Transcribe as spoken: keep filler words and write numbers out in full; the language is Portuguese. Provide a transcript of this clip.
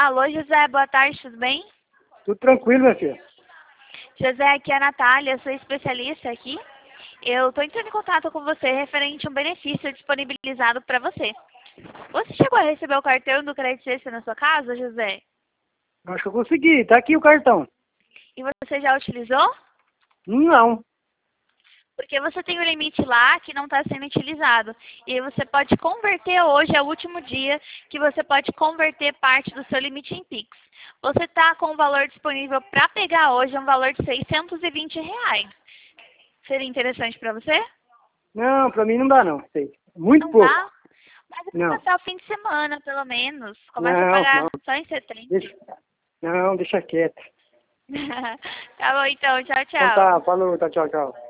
Alô, José, boa tarde, tudo bem? Tudo tranquilo, minha filha. José, aqui é a Natália, sou especialista aqui. Eu estou entrando em contato com você referente a um benefício disponibilizado para você. Você chegou a receber o cartão do Crédito Extra na sua casa, José? Acho que eu consegui. Tá aqui o cartão. E você já utilizou? Não. Porque você tem um limite lá que não está sendo utilizado. E aí você pode converter hoje, é o último dia que você pode converter parte do seu limite em Pix. Você está com o valor disponível para pegar hoje, é um valor de seiscentos e vinte reais. Seria interessante para você? Não, pra mim não dá não. Sei. Muito Não pouco. dá? Mas é para Não. passar o fim de semana, pelo menos. Começa a Não, pagar não. só em setembro. Deixa... Não, deixa quieto. Tá bom, então. Tchau, Então tchau. tá, falou, tá, tchau, tchau.